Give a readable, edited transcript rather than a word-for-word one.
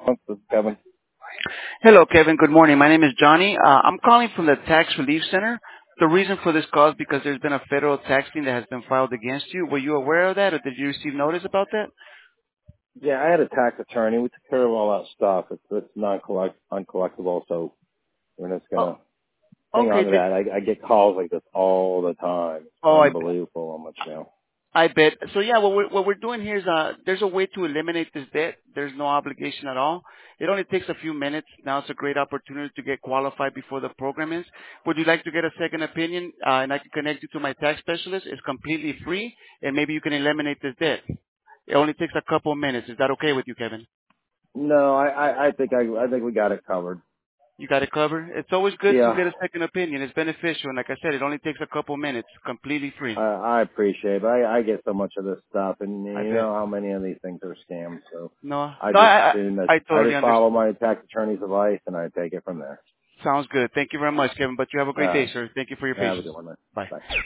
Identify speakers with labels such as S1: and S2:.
S1: This is Kevin.
S2: Hello, Kevin. Good morning. My name is Johnny. I'm calling from the Tax Relief Center. The reason for this call is because there's been a federal tax lien that has been filed against you. Were you aware of that, or did you receive notice about that?
S1: Yeah, I had a tax attorney. We took care of all that stuff. It's uncollectible, so we're just
S2: Oh,
S1: gonna hang
S2: okay.
S1: on to that. I get calls like this all the time. It's
S2: Oh,
S1: unbelievable how much
S2: I bet. So yeah, what we're doing here is there's a way to eliminate this debt. There's no obligation at all. It only takes a few minutes. Now it's a great opportunity to get qualified before the program ends. Would you like to get a second opinion? And I can connect you to my tax specialist. It's completely free, and maybe you can eliminate this debt. It only takes a couple of minutes. Is that okay with you, Kevin?
S1: No, I think we got it covered.
S2: You got it covered. It's always good to
S1: Yeah,
S2: get a second opinion. It's beneficial, and like I said, it only takes a couple minutes. Completely free.
S1: I appreciate it, but I get so much of this stuff, and
S2: I
S1: you
S2: bet.
S1: know how many of these things are scams. So
S2: No,
S1: I
S2: no,
S1: just assume that
S2: I
S1: I
S2: totally
S1: just
S2: understand.
S1: follow my tax attorney's advice and I take it from there.
S2: Sounds good. Thank you very much, Kevin. But you have a great day, sir. Thank you for your
S1: Have a
S2: patience.
S1: good one, man.
S2: Bye.
S1: Bye.